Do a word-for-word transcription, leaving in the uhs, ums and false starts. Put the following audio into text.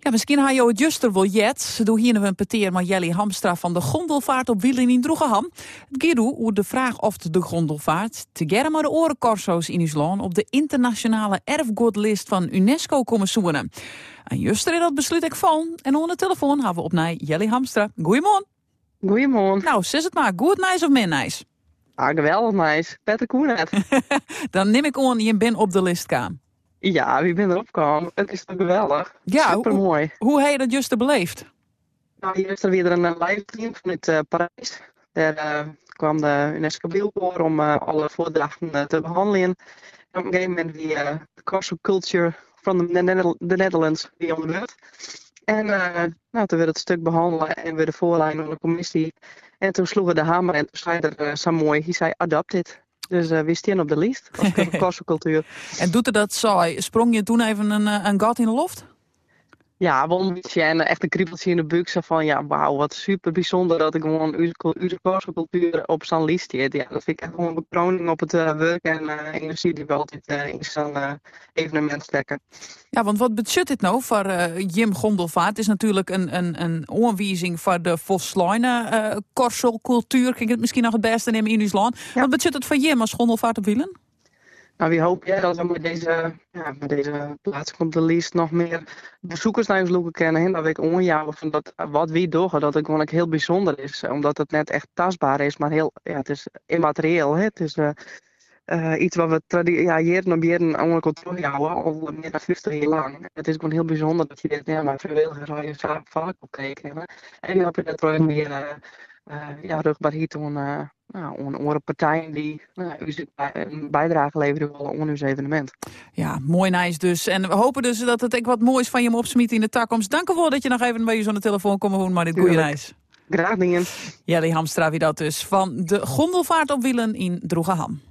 Ja, misschien ha je het juster wel jet. Doe hier nog een peteer met Jelly Hamstra van de gondelvaart op wielen in Droegeham. Het gaat over de vraag of de gondelvaart te gerren maar de orencorso's in Island op de internationale erfgoedlist van UNESCO komen zoenen. En juster in dat besluit ik van. En onder de telefoon hebben we op naar Jelly Hamstra. Goeiemorgen. Goeiemorgen. Nou, zeg het maar. Goed nice of min nice? Ah, geweldig nice. Petter Koenet. Dan neem ik aan, je bent op de list kwam. Ja, wie bent erop gekomen? Het is toch geweldig? Ja, supermooi. Hoe, hoe heb je dat juster beleefd? Nou, hier is er weer een livestream vanuit uh, Parijs. Daar uh, kwam de UNESCO voor om uh, alle voordrachten uh, te behandelen. En op een gegeven moment wie uh, de Corso Culture from the Netherlands wie on the beurt. En uh, nou, toen werd het stuk behandelen en weer de voorlijn van de commissie. En toen sloegen de hamer en toen zei er uh, zo mooi, hij zei adopted. Dus uh, we staan op de lijst als Corso-cultuur. En doet er dat zo? Sprong je toen even een, een gat in de loft? Ja, wel een beetje en echt een kriebeltje in de buik. Zo van, ja, wauw, wat super bijzonder dat ik gewoon onze Corso-cultuur op zo'n lijst heb. Ja, dat vind ik echt gewoon een bekroning op het uh, werk en uh, energie die we altijd uh, in zo'n uh, evenement stekken. Ja, want wat betekent dit nou voor uh, Jim Gondelvaart? Het is natuurlijk een, een, een aanwijzing voor de volslijne uh, Corso-cultuur. Kijk, het misschien nog het beste nemen in ons land. Ja. Wat betekent het voor Jim als Gondelvaart op wielen? Nou, wie hoop jij dat we met deze, ja, met deze plaats op de lijst nog meer bezoekers naar ons loeken kennen. En dat ik onjouwen van dat wat wie doen, dat het gewoon heel bijzonder is. Omdat het net echt tastbaar is, maar heel, ja, het is immaterieel. Hè? Het is uh, uh, iets wat we tradi- ja, jaren op jaren onder controle houden, al meer dan vijftig jaar lang. Het is gewoon heel bijzonder dat je dit, ja, maar vrijwilligers al je vaak op kijken. En die hoop dat er meer uh, uh, ja, rugbaar hier toen. Uh, Nou, een partijen die nou, een bijdrage leveren aan ons evenement. Ja, mooi nice dus. En we hopen dus dat het ook wat moois van je opsmiet in de toekomst. Dank u wel dat je nog even bij je aan de telefoon komt, maar dit goede reis. Graag dingen. Jelly Hamstra wie dat dus van de gondelvaart op wielen in Droegeham.